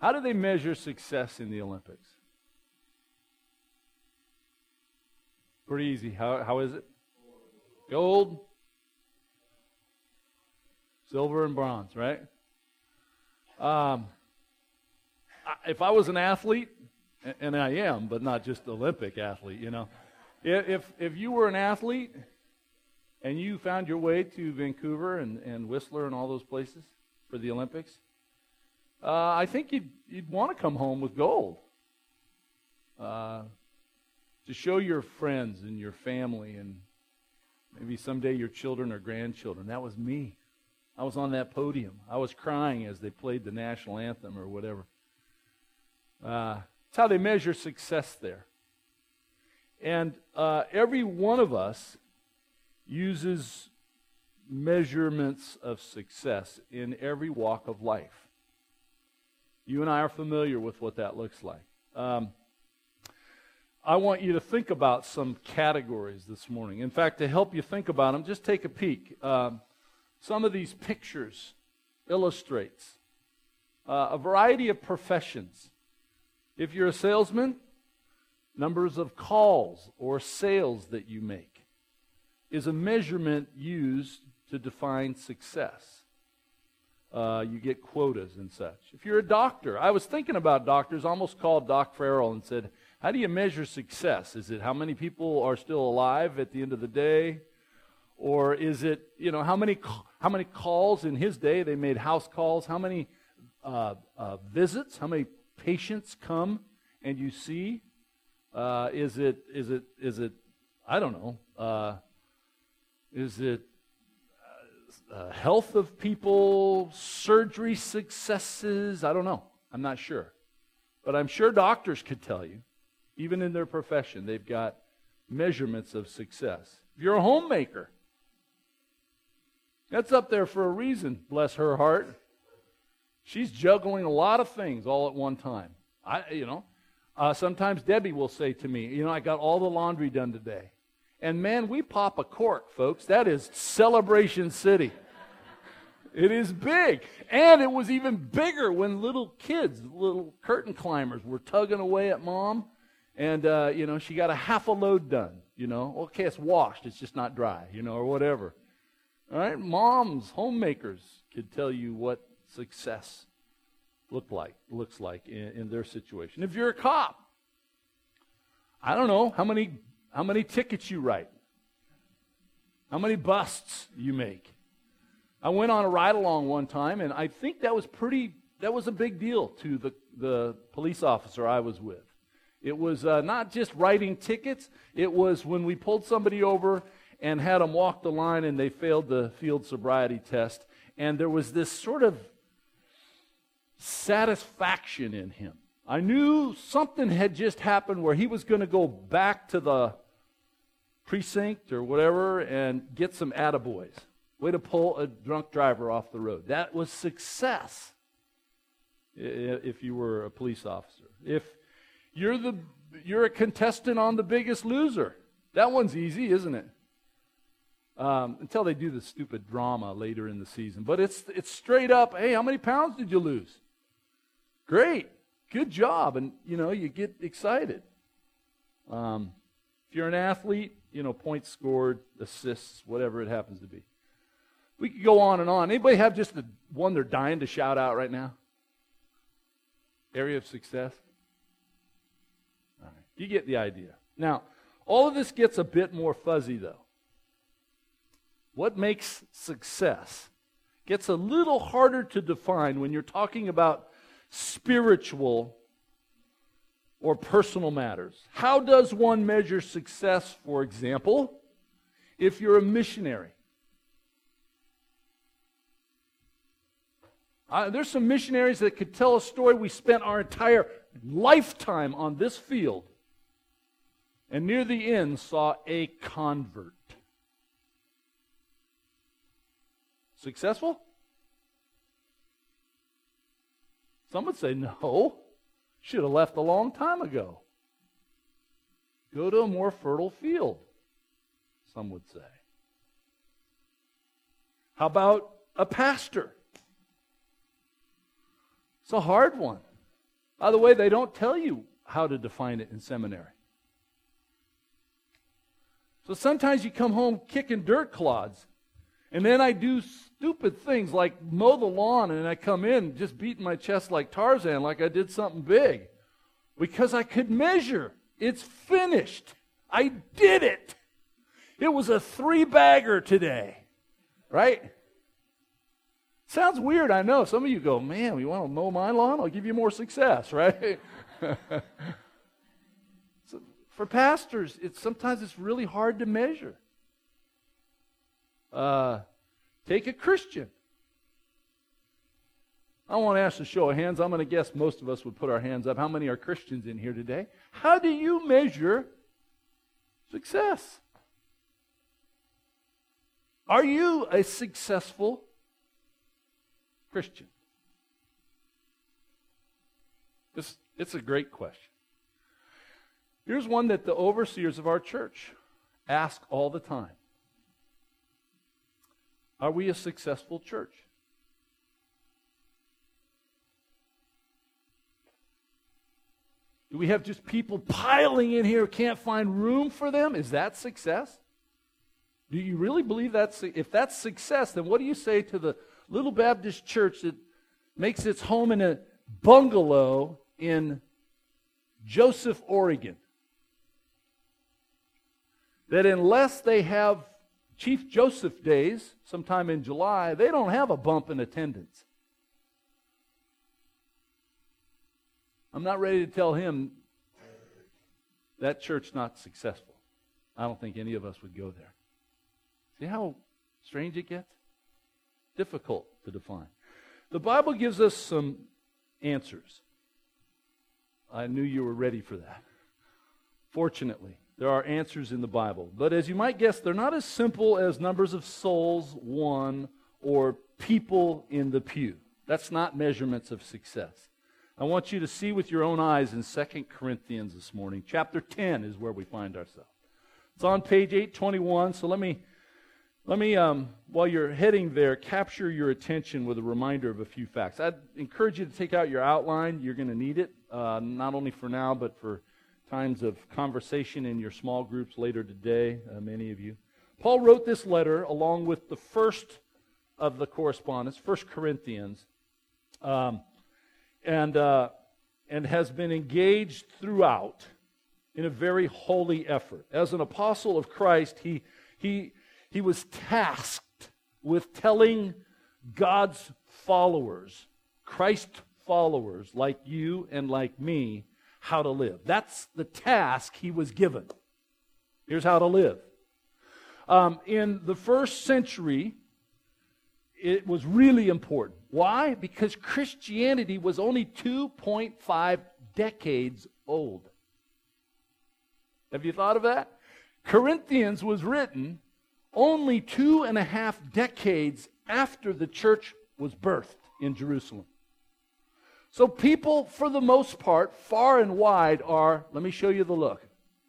How do they measure success in the Olympics? Pretty easy. How is it? Gold, silver, and bronze, right? If I was an athlete, and I am, but not just Olympic athlete, you know. If you were an athlete and you found your way to Vancouver and Whistler and all those places for the Olympics, I think you'd want to come home with gold. To show your friends and your family and maybe someday your children or grandchildren, that was me. I was on that podium. I was crying as they played the national anthem or whatever. It's how they measure success there. And every one of us uses measurements of success in every walk of life. You and I are familiar with what that looks like. I want you to think about some categories this morning. In fact, to help you think about them, just take a peek. Some of these pictures illustrates a variety of professions. If you're a salesman, numbers of calls or sales that you make is a measurement used to define success. You get quotas and such. If you're a doctor, I was thinking about doctors, almost called Doc Farrell and said, how do you measure success? Is it how many people are still alive at the end of the day? Or is it, how many calls in his day, they made house calls, how many visits, how many patients come and you see? Is it I don't know, is it health of people, surgery successes? I don't know. I'm not sure. But I'm sure doctors could tell you, even in their profession, they've got measurements of success. If you're a homemaker, that's up there for a reason, bless her heart. She's juggling a lot of things all at one time. Sometimes Debbie will say to me, I got all the laundry done today. And man, we pop a cork, folks. That is Celebration City. It is big. And it was even bigger when little kids, little curtain climbers, were tugging away at Mom. And, she got a half a load done, Okay, it's washed. It's just not dry, or whatever. All right, moms, homemakers could tell you what success looks like in their situation. If you're a cop, I don't know how many tickets you write, how many busts you make. I went on a ride-along one time, and I think that was a big deal to the police officer I was with. It was not just writing tickets, it was when we pulled somebody over and had them walk the line and they failed the field sobriety test, and there was this sort of satisfaction in him. I knew something had just happened where he was going to go back to the precinct or whatever and get some attaboys. Way to pull a drunk driver off the road. That was success if you were a police officer. If you're a contestant on The Biggest Loser, that one's easy, isn't it? Until they do the stupid drama later in the season. But it's straight up, hey, how many pounds did you lose? Great. Good job. And, you get excited. If you're an athlete, points scored, assists, whatever it happens to be. We could go on and on. Anybody have just the one they're dying to shout out right now? Area of success? All right. You get the idea. Now, all of this gets a bit more fuzzy, though. What makes success gets a little harder to define when you're talking about spiritual or personal matters. How does one measure success, for example, if you're a missionary? There's some missionaries that could tell a story. We spent our entire lifetime on this field, and near the end saw a convert. Successful? Some would say, no, should have left a long time ago. Go to a more fertile field, some would say. How about a pastor? It's a hard one. By the way, they don't tell you how to define it in seminary. So sometimes you come home kicking dirt clods, and then I do stupid things like mow the lawn, and I come in just beating my chest like Tarzan, like I did something big, because I could measure. It's finished. I did it. It was a 3-bagger today, right? Sounds weird, I know. Some of you go, man, you want to mow my lawn? I'll give you more success, right? So for pastors, sometimes it's really hard to measure. Take a Christian. I won't ask a show of hands. I'm going to guess most of us would put our hands up. How many are Christians in here today? How do you measure success? Are you a successful Christian? It's a great question. Here's one that the overseers of our church ask all the time. Are we a successful church? Do we have just people piling in here, can't find room for them? Is that success? Do you really believe that's, if that's success, then what do you say to the little Baptist church that makes its home in a bungalow in Joseph, Oregon? That unless they have Chief Joseph Days sometime in July, they don't have a bump in attendance. I'm not ready to tell him that church not successful. I don't think any of us would go there. See how strange it gets? Difficult to define. The Bible gives us some answers. I knew you were ready for that. Fortunately, there are answers in the Bible. But as you might guess, they're not as simple as numbers of souls won or people in the pew. That's not measurements of success. I want you to see with your own eyes in 2 Corinthians this morning. Chapter 10 is where we find ourselves. It's on page 821, so let me, while you're heading there, capture your attention with a reminder of a few facts. I'd encourage you to take out your outline. You're going to need it, not only for now, but for times of conversation in your small groups later today, many of you. Paul wrote this letter along with the first of the correspondence, 1 Corinthians, and has been engaged throughout in a very holy effort. As an apostle of Christ, he was tasked with telling God's followers, Christ followers like you and like me, how to live. That's the task he was given. Here's how to live. In the first century, it was really important. Why? Because Christianity was only 2.5 decades old. Have you thought of that? Corinthians was written only 2.5 decades after the church was birthed in Jerusalem. So people, for the most part, far and wide are, let me show you the look,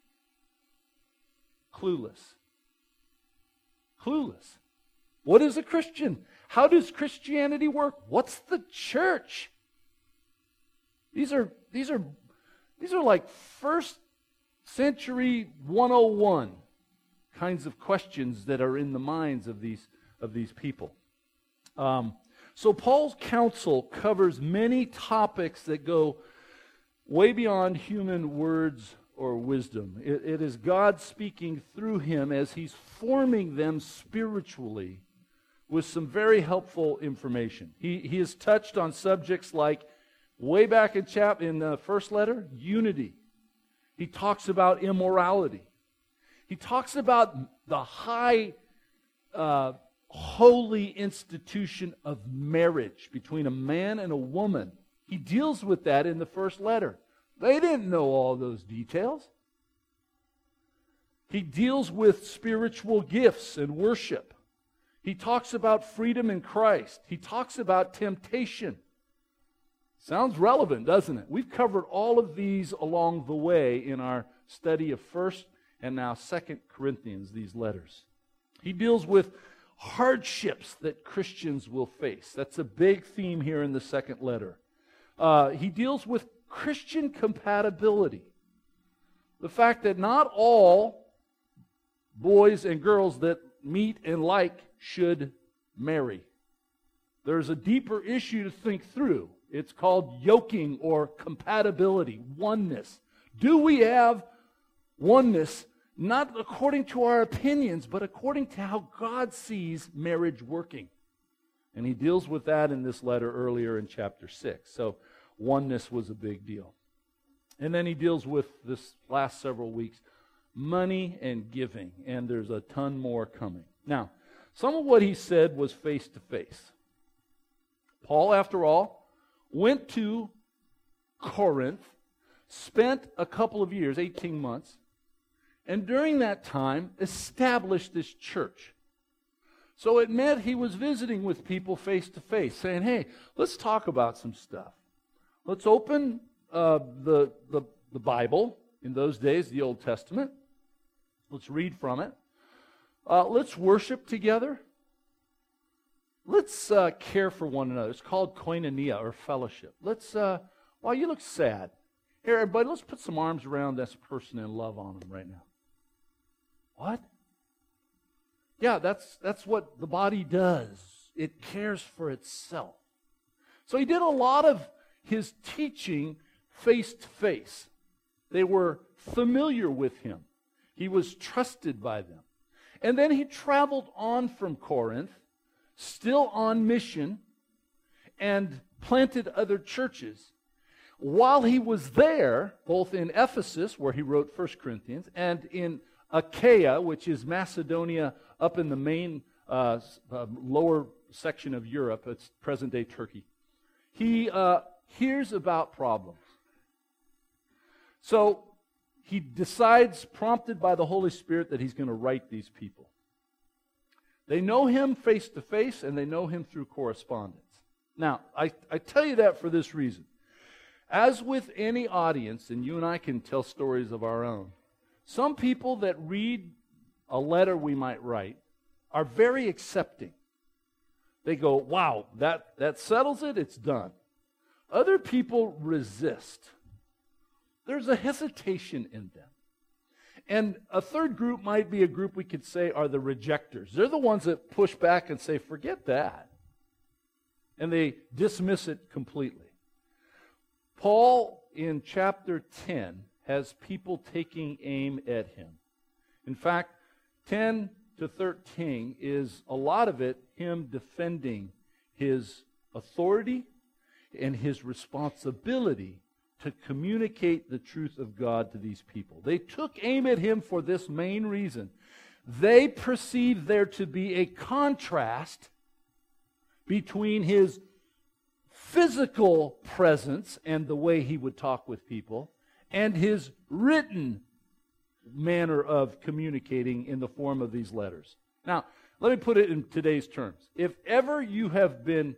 clueless. Clueless. What is a Christian? How does Christianity work? What's the church? These are like first century 101 kinds of questions that are in the minds of these people. So Paul's counsel covers many topics that go way beyond human words or wisdom. It is God speaking through him as he's forming them spiritually with some very helpful information. He has touched on subjects like, way back in the first letter, unity. He talks about immorality. He talks about the high holy institution of marriage between a man and a woman. He deals with that in the first letter. They didn't know all those details. He deals with spiritual gifts and worship. He talks about freedom in Christ. He talks about temptation. Sounds relevant, doesn't it? We've covered all of these along the way in our study of 1st and now 2nd Corinthians, these letters. He deals with hardships that Christians will face. That's a big theme here in the second letter. He deals with Christian compatibility. The fact that not all boys and girls that meet and like should marry. There's a deeper issue to think through. It's called yoking or compatibility, oneness. Do we have oneness, not according to our opinions, but according to how God sees marriage working? And he deals with that in this letter earlier in chapter 6. So oneness was a big deal. And then he deals with, this last several weeks, money and giving. And there's a ton more coming. Now, some of what he said was face to face. Paul, after all, went to Corinth, spent a couple of years, 18 months, and during that time established this church. So it meant he was visiting with people face to face, saying, hey, let's talk about some stuff. Let's open the Bible, in those days, the Old Testament. Let's read from it. Let's worship together. Let's care for one another. It's called koinonia, or fellowship. Let's, wow, you look sad. Here, everybody, let's put some arms around this person and love on them right now. What? Yeah, that's what the body does. It cares for itself. So he did a lot of his teaching face to face. They were familiar with him. He was trusted by them. And then he traveled on from Corinth, still on mission, and planted other churches. While he was there, both in Ephesus, where he wrote 1 Corinthians, and in Achaia, which is Macedonia up in the main lower section of Europe, it's present-day Turkey, he hears about problems. So he decides, prompted by the Holy Spirit, that he's going to write these people. They know him face to face, and they know him through correspondence. Now, I tell you that for this reason. As with any audience, and you and I can tell stories of our own, some people that read a letter we might write are very accepting. They go, wow, that settles it, it's done. Other people resist. There's a hesitation in them. And a third group might be a group we could say are the rejectors. They're the ones that push back and say, forget that. And they dismiss it completely. Paul, in chapter 10, has people taking aim at him. In fact, 10 to 13 is a lot of it him defending his authority and his responsibility to communicate the truth of God to these people. They took aim at him for this main reason. They perceived there to be a contrast between his physical presence and the way he would talk with people and his written manner of communicating in the form of these letters. Now, let me put it in today's terms. If ever you have been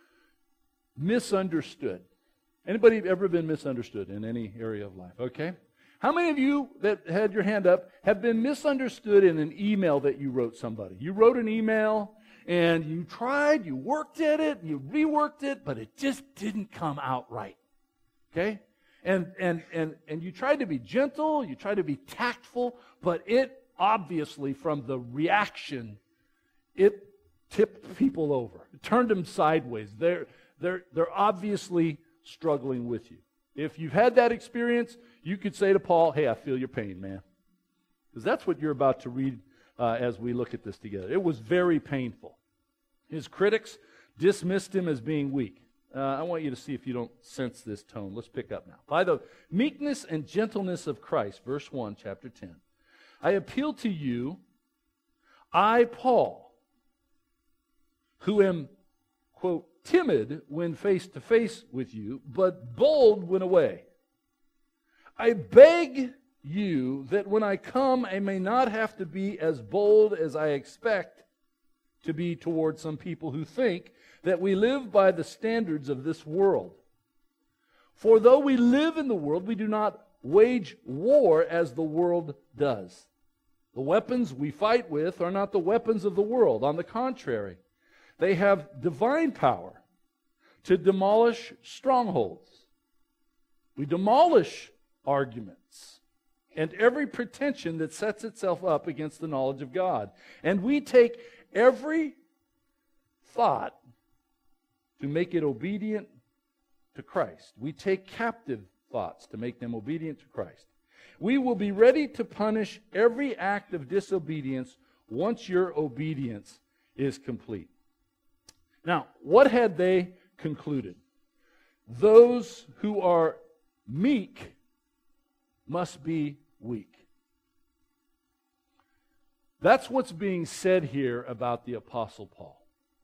misunderstood, anybody ever been misunderstood in any area of life? Okay. How many of you that had your hand up have been misunderstood in an email that you wrote somebody? You wrote an email and you tried, you worked at it, you reworked it, but it just didn't come out right. Okay? And you tried to be gentle, you tried to be tactful, but it obviously, from the reaction, it tipped people over. It turned them sideways. They're obviously struggling with you. If you've had that experience, you could say to Paul, hey, I feel your pain, man. Because that's what you're about to read as we look at this together. It was very painful. His critics dismissed him as being weak. I want you to see if you don't sense this tone. Let's pick up now. By the meekness and gentleness of Christ, verse 1, chapter 10. I appeal to you, I, Paul, who am, quote, timid when face to face with you, but bold when away. I beg you that when I come, I may not have to be as bold as I expect to be toward some people who think that we live by the standards of this world. For though we live in the world, we do not wage war as the world does. The weapons we fight with are not the weapons of the world. On the contrary, they have divine power to demolish strongholds. We demolish arguments and every pretension that sets itself up against the knowledge of God. And we take every thought to make it obedient to Christ. We take captive thoughts to make them obedient to Christ. We will be ready to punish every act of disobedience once your obedience is complete. Now, what had they concluded? Those who are meek must be weak. That's what's being said here about the Apostle Paul.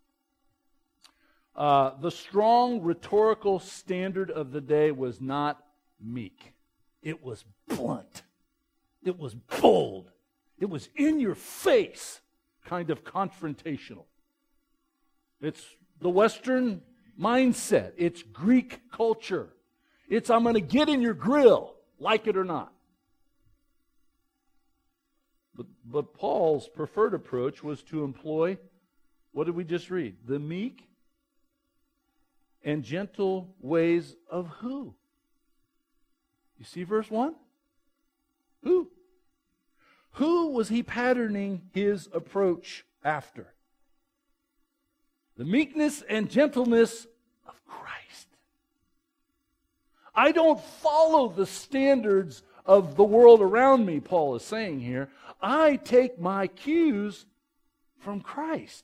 The strong rhetorical standard of the day was not meek. It was blunt. It was bold. It was in your face, kind of confrontational. It's the Western mindset. It's Greek culture. It's I'm going to get in your grill, like it or not. But Paul's preferred approach was to employ, what did we just read? The meek and gentle ways of who? You see verse 1? Who? Who was he patterning his approach after? The meekness and gentleness of Christ. I don't follow the standards of the world around me, Paul is saying here. I take my cues from Christ.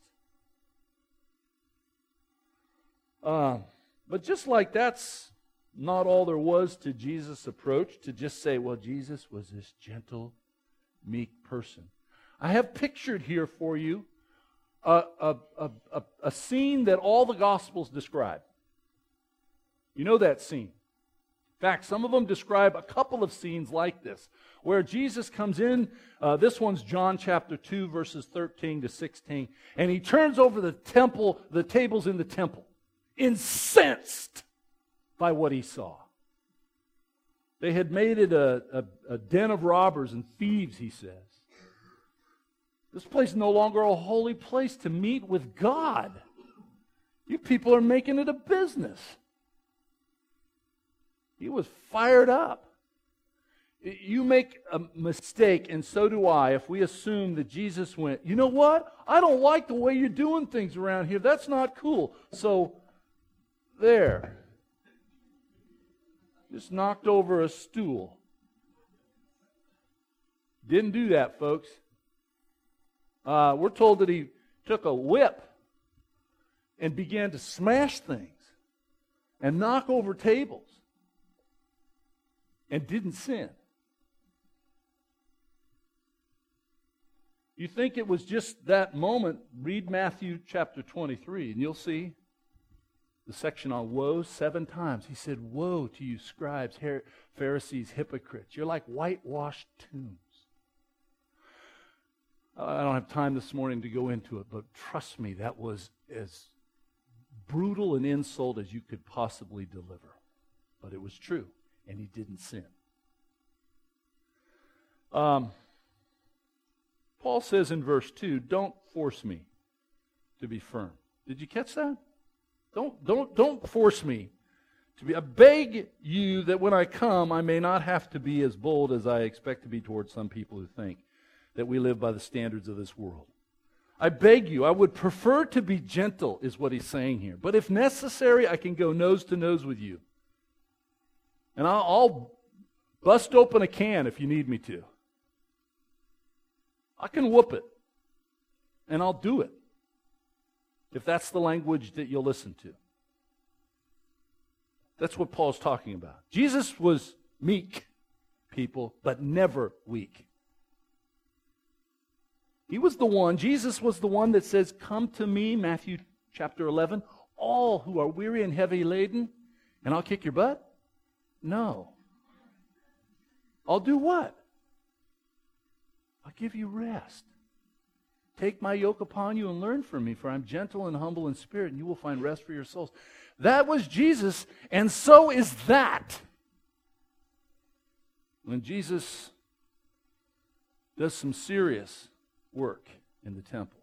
But just like that's not all there was to Jesus' approach, to just say, well, Jesus was this gentle, meek person. I have pictured here for you a scene that all the Gospels describe. You know that scene. In fact, some of them describe a couple of scenes like this, where Jesus comes in. This one's John chapter 2, verses 13 to 16, and he turns over the tables in the temple, incensed by what he saw. They had made it a den of robbers and thieves, he says. This place is no longer a holy place to meet with God. You people are making it a business. He was fired up. You make a mistake, and so do I, if we assume that Jesus went, you know what? I don't like the way you're doing things around here. That's not cool. So, there. Just knocked over a stool. Didn't do that, folks. We're told that he took a whip and began to smash things and knock over tables and didn't sin. You think it was just that moment? Read Matthew chapter 23 and you'll see the section on woe 7 times. He said, woe to you scribes, Pharisees, hypocrites. You're like whitewashed tombs. I don't have time this morning to go into it, but trust me, that was as brutal an insult as you could possibly deliver. But it was true, and he didn't sin. Paul says in verse 2, don't force me to be firm. Did you catch that? Don't force me to be. I beg you that when I come, I may not have to be as bold as I expect to be towards some people who think that we live by the standards of this world. I beg you, I would prefer to be gentle, is what he's saying here. But if necessary, I can go nose to nose with you. And I'll bust open a can if you need me to. I can whoop it. And I'll do it. If that's the language that you'll listen to. That's what Paul's talking about. Jesus was meek, people, but never weak. He was the one, Jesus was the one that says, come to me, Matthew chapter 11, all who are weary and heavy laden, and I'll kick your butt? No. I'll do what? I'll give you rest. Take my yoke upon you and learn from me, for I'm gentle and humble in spirit, and you will find rest for your souls. That was Jesus, and so is that. When Jesus does some serious work in the temple,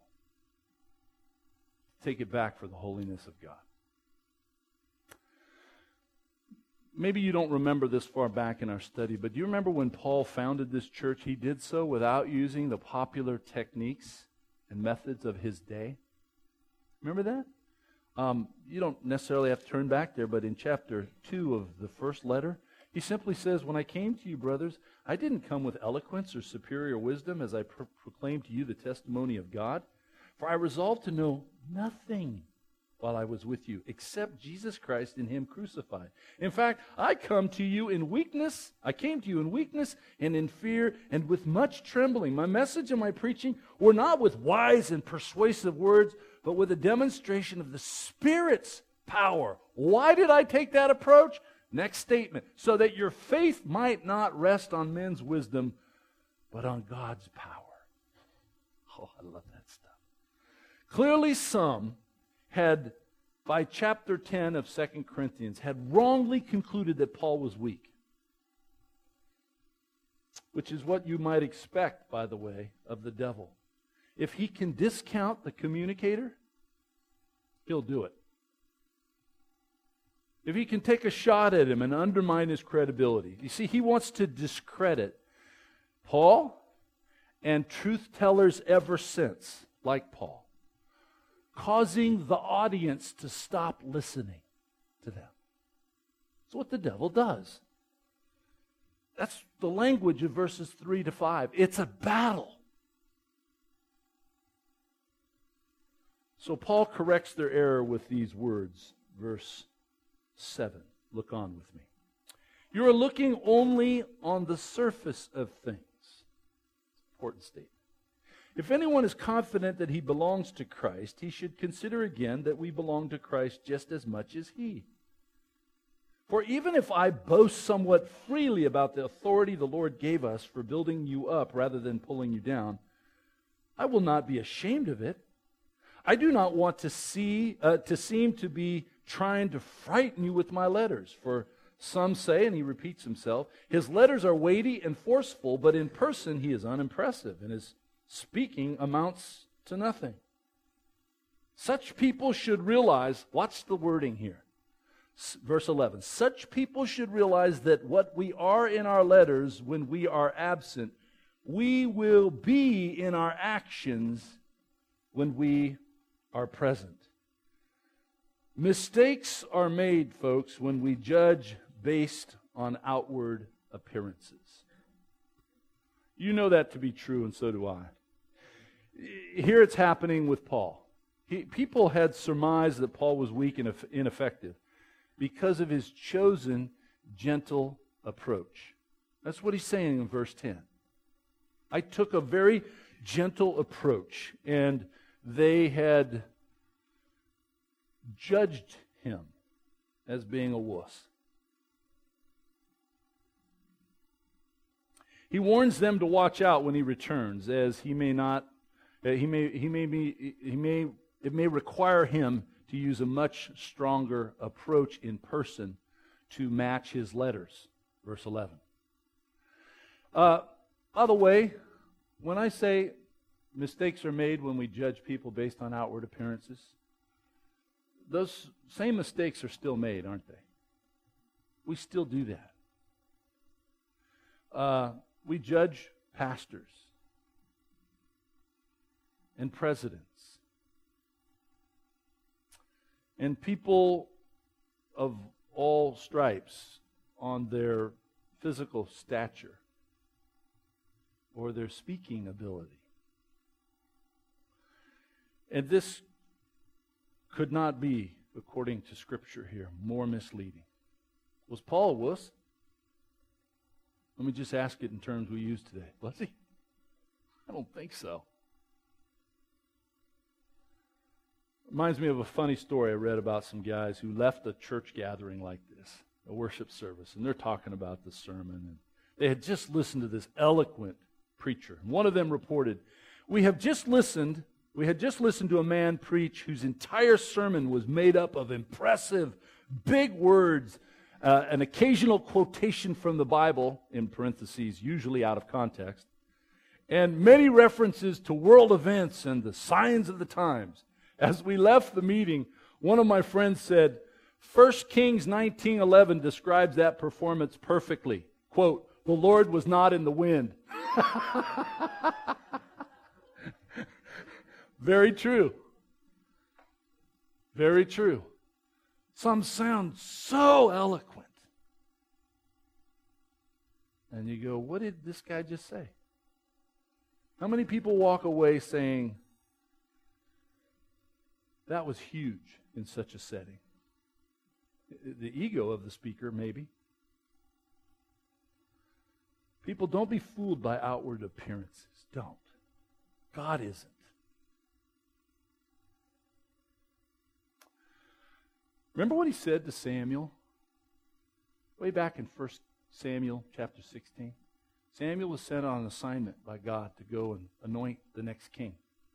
take it back for the holiness of God. maybe you don't remember this far back in our study, but do you remember when Paul founded this church, he did so without using the popular techniques and methods of his day? Remember that? You don't necessarily have to turn back there, but in chapter 2 of the first letter, he simply says, "When I came to you, brothers, I didn't come with eloquence or superior wisdom as I proclaimed to you the testimony of God. For I resolved to know nothing while I was with you, except Jesus Christ and Him crucified. In fact, I came to you in weakness and in fear and with much trembling. My message and my preaching were not with wise and persuasive words, but with a demonstration of the Spirit's power." Why did I take that approach? Next statement. "So that your faith might not rest on men's wisdom, but on God's power." Oh, I love that stuff. Clearly some had, by chapter 10 of 2 Corinthians, had wrongly concluded that Paul was weak. Which is what you might expect, by the way, of the devil. If he can discount the communicator, he'll do it. If he can take a shot at him and undermine his credibility. You see, he wants to discredit Paul and truth-tellers ever since, like Paul, causing the audience to stop listening to them. That's what the devil does. That's the language of verses 3 to 5. It's a battle. So Paul corrects their error with these words, verse 7. Look on with me. "You are looking only on the surface of things." Important statement. "If anyone is confident that he belongs to Christ, he should consider again that we belong to Christ just as much as he. For even if I boast somewhat freely about the authority the Lord gave us for building you up rather than pulling you down, I will not be ashamed of it. I do not want to seem to be trying to frighten you with my letters. For some say," and he repeats himself, "his letters are weighty and forceful, but in person he is unimpressive, and his speaking amounts to nothing. Such people should realize," watch the wording here, verse 11, "such people should realize that what we are in our letters when we are absent, we will be in our actions when we are present." Mistakes are made, folks, when we judge based on outward appearances. You know that to be true, and so do I. Here it's happening with Paul. People had surmised that Paul was weak and ineffective because of his chosen gentle approach. That's what he's saying in verse 10. "I took a very gentle approach, and they had judged him as being a wuss." He warns them to watch out when he returns, as it may require him to use a much stronger approach in person to match his letters. Verse 11. By the way, when I say mistakes are made when we judge people based on outward appearances, those same mistakes are still made, aren't they? We still do that. We judge pastors and presidents and people of all stripes on their physical stature or their speaking ability. And this could not be, according to Scripture here, more misleading. Was Paul a wuss? Let me just ask it in terms we use today. Was he? I don't think so. Reminds me of a funny story I read about some guys who left a church gathering like this, a worship service, and they're talking about the sermon. And they had just listened to this eloquent preacher. And one of them reported, we had just listened to a man preach whose entire sermon was made up of impressive, big words, an occasional quotation from the Bible, in parentheses, usually out of context, and many references to world events and the signs of the times. As we left the meeting, one of my friends said, 1 Kings 19:11 describes that performance perfectly. Quote, "The Lord was not in the wind." Very true. Very true. Some sound so eloquent. And you go, what did this guy just say? How many people walk away saying, that was huge in such a setting? The ego of the speaker, maybe. People, don't be fooled by outward appearances. Don't. God isn't. Remember what he said to Samuel? Way back in 1 Samuel chapter 16. Samuel was sent on an assignment by God to go and anoint the next king.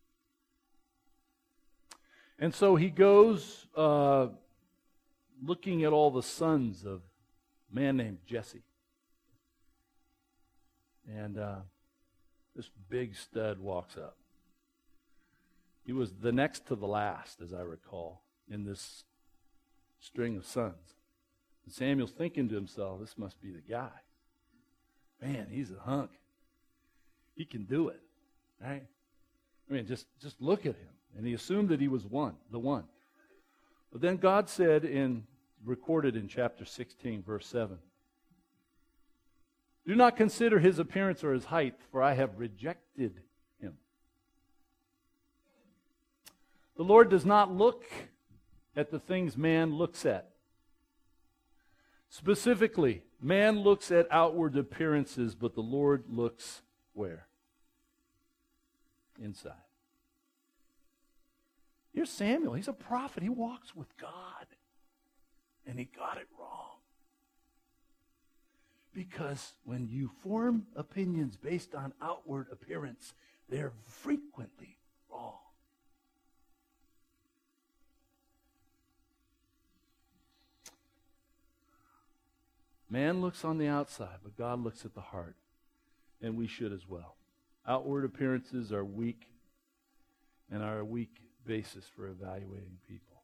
And so he goes looking at all the sons of a man named Jesse. And this big stud walks up. He was the next to the last, as I recall, in this string of sons. And Samuel's thinking to himself, this must be the guy. Man, he's a hunk. He can do it, right? I mean, just look at him. And he assumed that he was the one. But then God said, recorded in chapter 16, verse 7, "Do not consider his appearance or his height, for I have rejected him." The Lord does not look at the things man looks at. Specifically, man looks at outward appearances, but the Lord looks where? Inside. Here's Samuel. He's a prophet. He walks with God. And he got it wrong. Because when you form opinions based on outward appearance, they're frequently wrong. Man looks on the outside, but God looks at the heart. And we should as well. Outward appearances are weak and are a weak basis for evaluating people.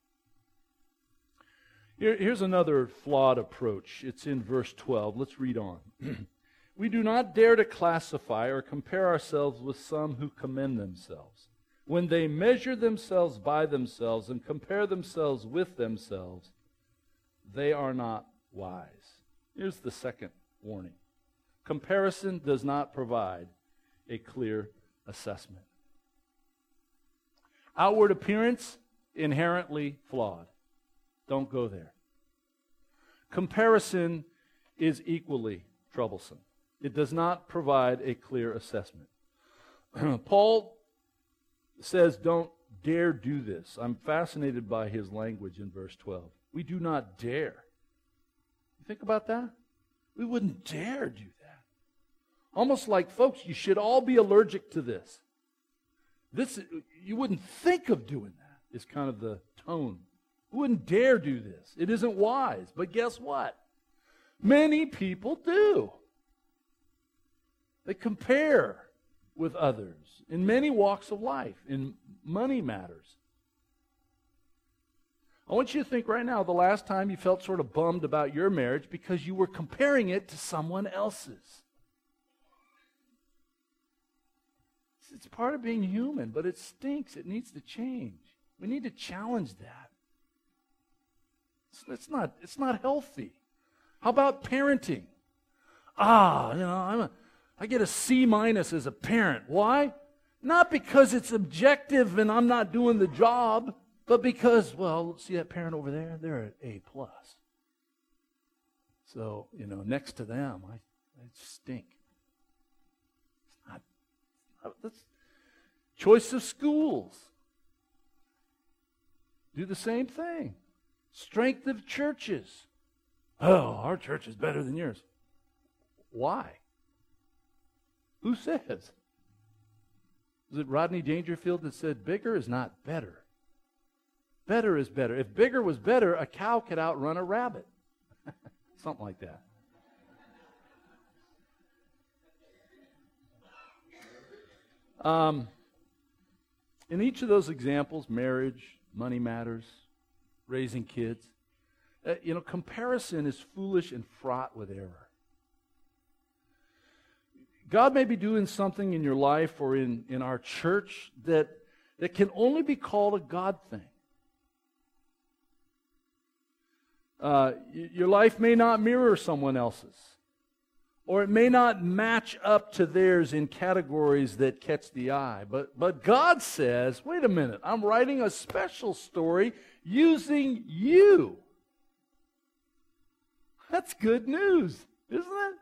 Here's another flawed approach. It's in verse 12. Let's read on. "We do not dare to classify or compare ourselves with some who commend themselves. When they measure themselves by themselves and compare themselves with themselves, they are not wise." Here's the second warning. Comparison does not provide a clear assessment. Outward appearance, inherently flawed. Don't go there. Comparison is equally troublesome. It does not provide a clear assessment. Paul says, don't dare do this. I'm fascinated by his language in verse 12. We do not dare. You think about that? We wouldn't dare do that. Almost like, folks, you should all be allergic to this. You wouldn't think of doing that, is kind of the tone. We wouldn't dare do this. It isn't wise. But guess what? Many people do. They compare with others in many walks of life, in money matters. I want you to think right now the last time you felt sort of bummed about your marriage because you were comparing it to someone else's. It's part of being human, but it stinks. It needs to change. We need to challenge that. It's not healthy. How about parenting? I get a C- as a parent. Why? Not because it's objective and I'm not doing the job, but because, well, see that parent over there? They're at A+. So, next to them, I stink. That's choice of schools. Do the same thing. Strength of churches. Oh, our church is better than yours. Why? Who says? Was it Rodney Dangerfield that said bigger is not better? Better is better. If bigger was better, a cow could outrun a rabbit. Something like that. In each of those examples, marriage, money matters, raising kids, Comparison is foolish and fraught with error. God may be doing something in your life or in our church that can only be called a God thing. Your life may not mirror someone else's, or it may not match up to theirs in categories that catch the eye. But God says, wait a minute, I'm writing a special story using you. That's good news, isn't it?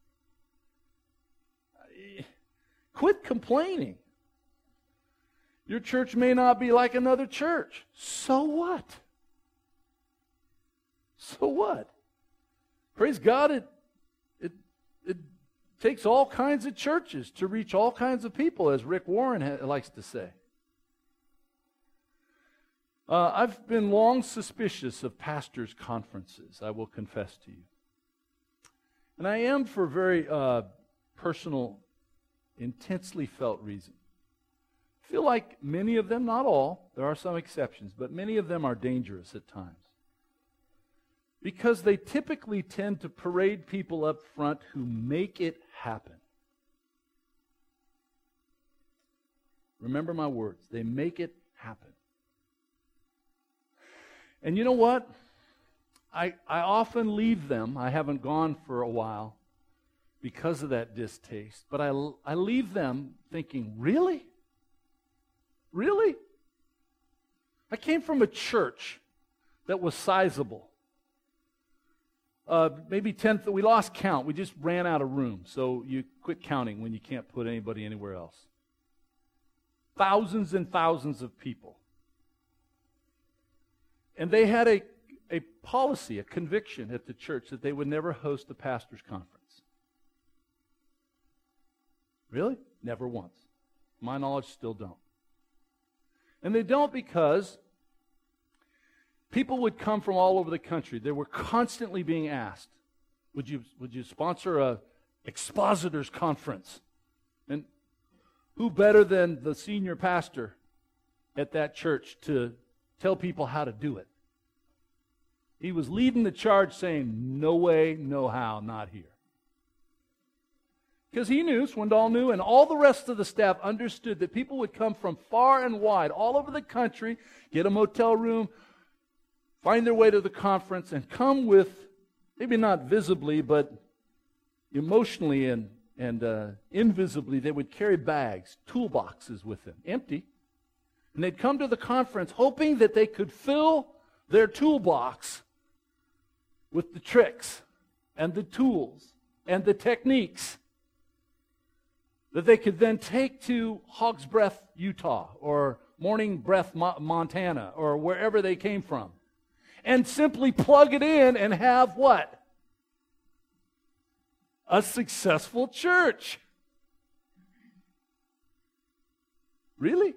Quit complaining. Your church may not be like another church. So what? So what? Praise God, it takes all kinds of churches to reach all kinds of people, as Rick Warren likes to say. I've been long suspicious of pastors' conferences, I will confess to you. And I am for very personal, intensely felt reason. I feel like many of them, not all, there are some exceptions, but many of them are dangerous at times. Because they typically tend to parade people up front who make it happen. Remember my words. They make it happen. And you know what? I often leave them. I haven't gone for a while because of that distaste. But I leave them thinking, really? Really? I came from a church that was sizable. Maybe 10th, we lost count. We just ran out of room. So you quit counting when you can't put anybody anywhere else. Thousands and thousands of people. And they had a policy, a conviction at the church that they would never host a pastor's conference. Really? Never once. To my knowledge, still don't. And they don't because people would come from all over the country. They were constantly being asked, would you sponsor a expositors conference? And who better than the senior pastor at that church to tell people how to do it? He was leading the charge saying, no way, no how, not here. Because he knew, Swindoll knew, and all the rest of the staff understood that people would come from far and wide, all over the country, get a motel room, find their way to the conference, and come with, maybe not visibly, but emotionally and invisibly, they would carry bags, toolboxes with them, empty. And they'd come to the conference hoping that they could fill their toolbox with the tricks and the tools and the techniques that they could then take to Hog's Breath, Utah, or Morning Breath, Montana, or wherever they came from, and simply plug it in and have what? A successful church. Really?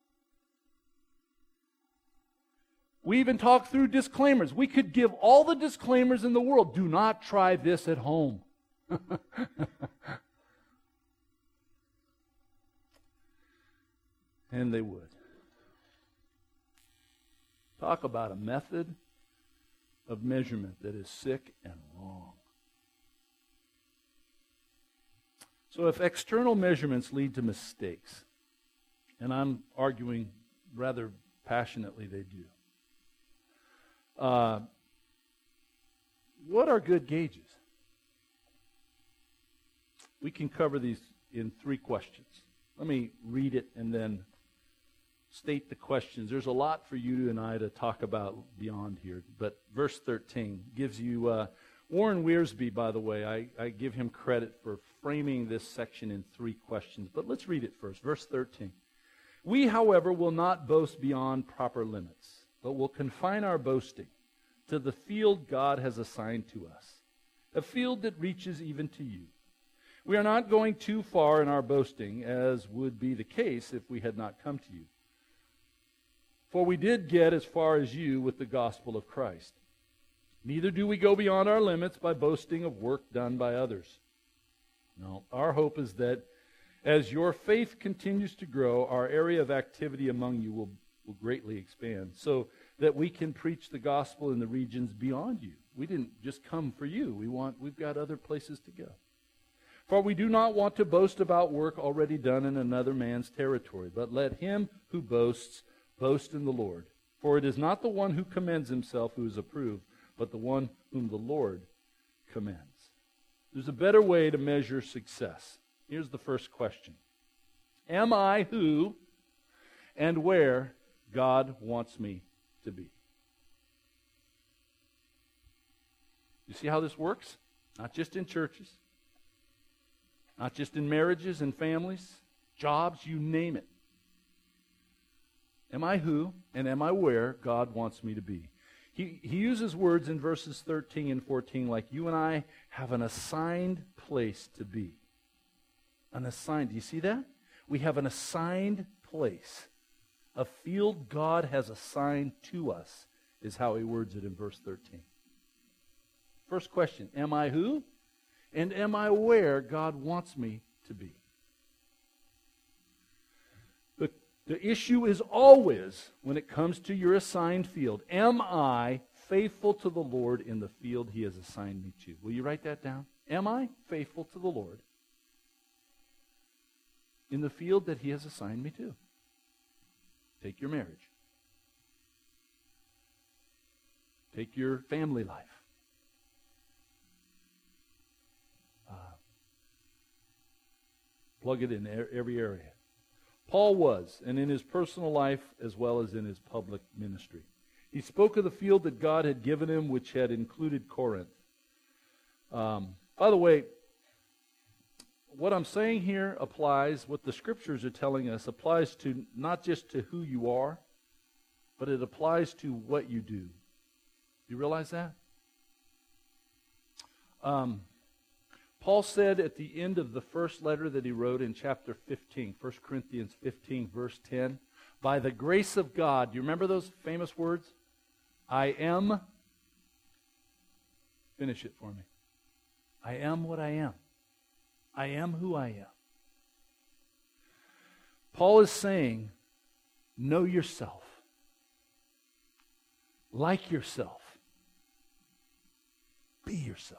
We even talked through disclaimers. We could give all the disclaimers in the world. Do not try this at home. And they would. Talk about a method of measurement that is sick and wrong. So if external measurements lead to mistakes, and I'm arguing rather passionately they do, what are good gauges? We can cover these in 3 questions. Let me read it and then state the questions. There's a lot for you and I to talk about beyond here, but verse 13 gives you, Warren Wiersbe, by the way, I give him credit for framing this section in 3 questions, but let's read it first. Verse 13. We, however, will not boast beyond proper limits, but will confine our boasting to the field God has assigned to us, a field that reaches even to you. We are not going too far in our boasting, as would be the case if we had not come to you. For we did get as far as you with the gospel of Christ. Neither do we go beyond our limits by boasting of work done by others. No, our hope is that as your faith continues to grow, our area of activity among you will greatly expand, so that we can preach the gospel in the regions beyond you. We didn't just come for you. We've got other places to go. For we do not want to boast about work already done in another man's territory, but let him who boasts boast in the Lord. For it is not the one who commends himself who is approved, but the one whom the Lord commends. There's a better way to measure success. Here's the first question. Am I who and where God wants me to be? You see how this works? Not just in churches, not just in marriages and families, jobs, you name it. Am I who and am I where God wants me to be? He uses words in verses 13 and 14 like you and I have an assigned place to be. An assigned, do you see that? We have an assigned place. A field God has assigned to us is how he words it in verse 13. First question, am I who? And am I where God wants me to be? The issue is always, when it comes to your assigned field, am I faithful to the Lord in the field he has assigned me to? Will you write that down? Am I faithful to the Lord in the field that he has assigned me to? Take your marriage. Take your family life. Plug it in every area. Paul was, and in his personal life as well as in his public ministry. He spoke of the field that God had given him, which had included Corinth. By the way, what I'm saying here applies, what the Scriptures are telling us, applies to not just to who you are, but it applies to what you do. You realize that? Paul said at the end of the first letter that he wrote in chapter 15, 1 Corinthians 15, verse 10, by the grace of God, do you remember those famous words? I am, finish it for me. I am what I am. I am who I am. Paul is saying, know yourself. Like yourself. Be yourself.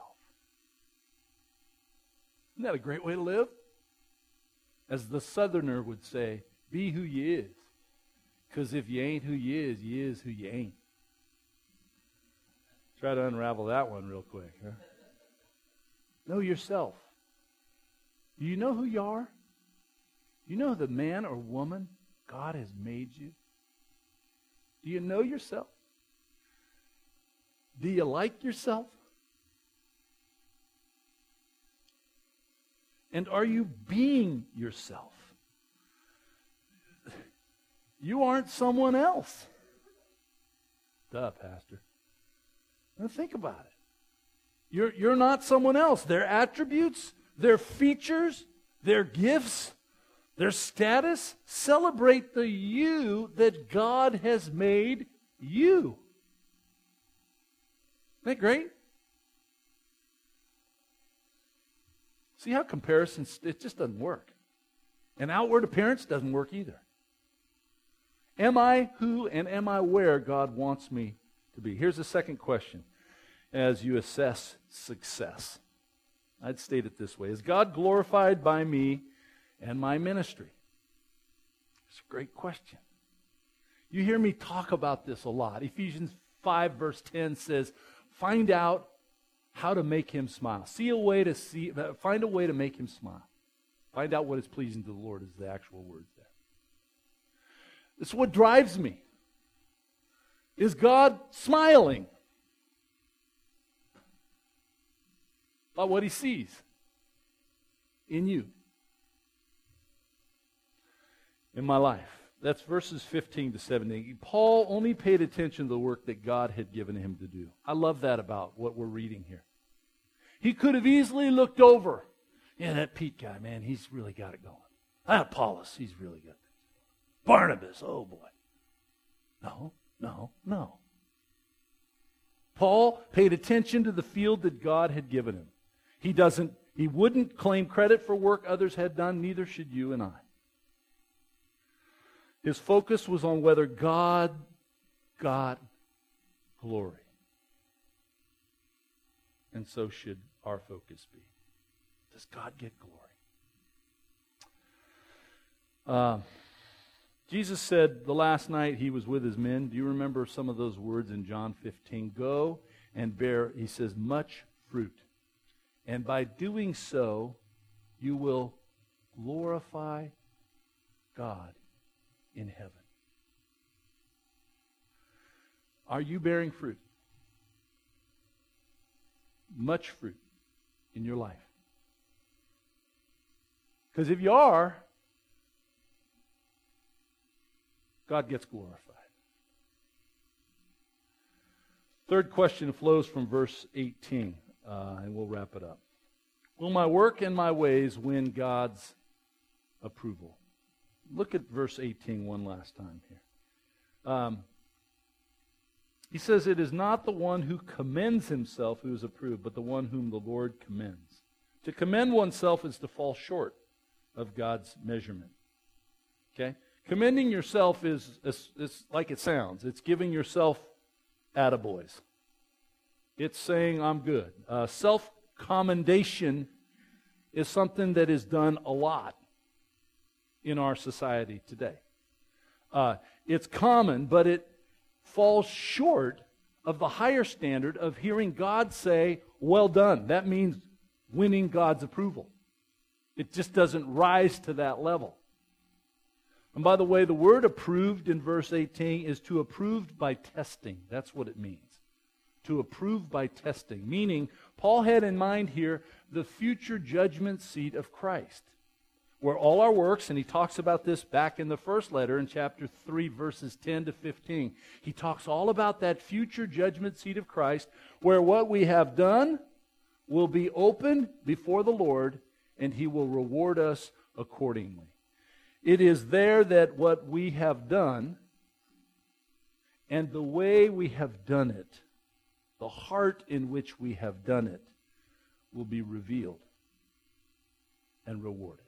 Isn't that a great way to live? As the Southerner would say, be who you is. Because if you ain't who you is who you ain't. Try to unravel that one real quick. Huh? Know yourself. Do you know who you are? Do you know the man or woman God has made you? Do you know yourself? Do you like yourself? And are you being yourself? You aren't someone else. Duh, Pastor. Now think about it. You're not someone else. Their attributes, their features, their gifts, their status celebrate the you that God has made you. Isn't that great? See how comparisons, it just doesn't work. And outward appearance doesn't work either. Am I who and am I where God wants me to be? Here's the second question as you assess success. I'd state it this way. Is God glorified by me and my ministry? It's a great question. You hear me talk about this a lot. Ephesians 5 verse 10 says, find out how to make him smile. Find a way to make him smile. Find out what is pleasing to the Lord is the actual words there. It's what drives me. Is God smiling about what he sees in you? In my life. That's verses 15 to 17. Paul only paid attention to the work that God had given him to do. I love that about what we're reading here. He could have easily looked over. Yeah, that Pete guy, man, he's really got it going. That Apollos, he's really good. Barnabas, oh boy. No. Paul paid attention to the field that God had given him. He wouldn't claim credit for work others had done, neither should you and I. His focus was on whether God God glory. And so should our focus be. Does God get glory? Jesus said the last night he was with his men. Do you remember some of those words in John 15? Go and bear, he says, much fruit. And by doing so, you will glorify God in heaven. Are you bearing fruit? Much fruit in your life? Because if you are, God gets glorified. Third question flows from verse 18, and we'll wrap it up. Will my work and my ways win God's approval? Look at verse 18 one last time here. He says, it is not the one who commends himself who is approved, but the one whom the Lord commends. To commend oneself is to fall short of God's measurement. Okay? Commending yourself is like it sounds. It's giving yourself attaboys. It's saying, I'm good. Self-commendation is something that is done a lot in our society today. It's common, but it falls short of the higher standard of hearing God say, well done. That means winning God's approval. It just doesn't rise to that level. And by the way, the word approved in verse 18 is to approved by testing. That's what it means. To approve by testing. Meaning, Paul had in mind here the future judgment seat of Christ, where all our works, and he talks about this back in the first letter in chapter 3, verses 10 to 15. He talks all about that future judgment seat of Christ, where what we have done will be opened before the Lord, and he will reward us accordingly. It is there that what we have done and the way we have done it, the heart in which we have done it, will be revealed and rewarded.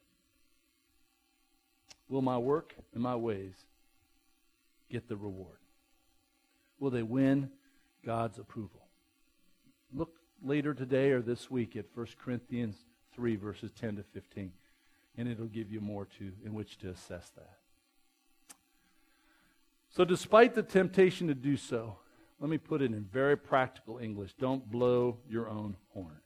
Will my work and my ways get the reward? Will they win God's approval? Look later today or this week at 1 Corinthians 3, verses 10 to 15. And it'll give you more in which to assess that. So despite the temptation to do so, let me put it in very practical English. Don't blow your own horn.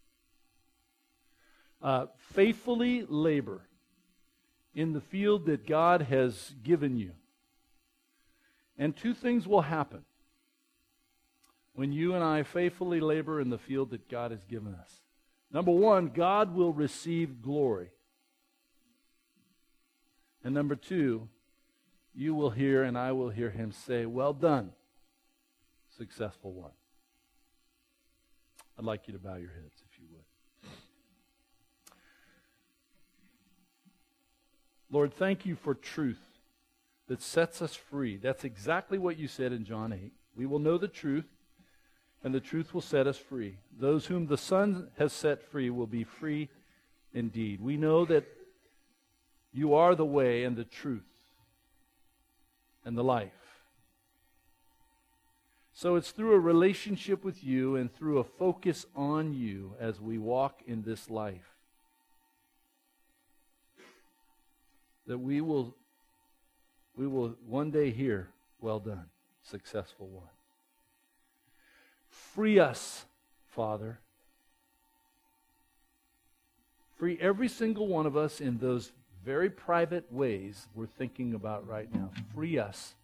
Faithfully labor in the field that God has given you. And two things will happen when you and I faithfully labor in the field that God has given us. Number one, God will receive glory. And number two, you will hear and I will hear him say, well done, successful one. I'd like you to bow your heads if you would. Lord, thank you for truth that sets us free. That's exactly what you said in John 8. We will know the truth, and the truth will set us free. Those whom the Son has set free will be free indeed. We know that you are the way and the truth and the life. So it's through a relationship with you and through a focus on you as we walk in this life that we will one day hear, well done, successful one. Free us, Father. Free every single one of us in those very private ways we're thinking about right now. Free us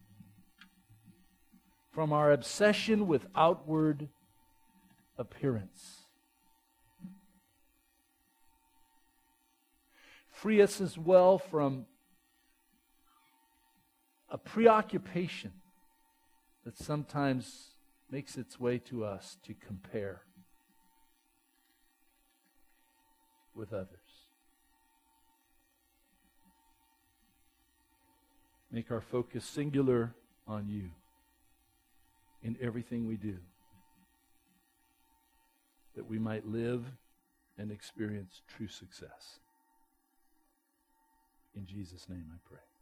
from our obsession with outward appearance. Free us as well from a preoccupation that sometimes makes its way to us to compare with others. Make our focus singular on you in everything we do, that we might live and experience true success. In Jesus' name I pray.